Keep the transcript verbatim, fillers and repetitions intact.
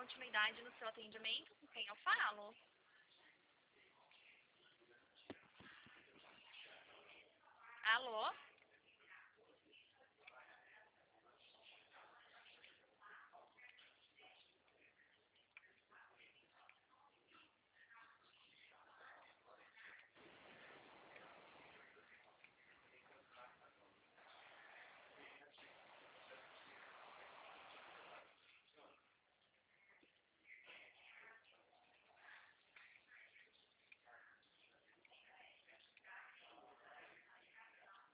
continuidade no seu atendimento. Com quem eu falo? Alô?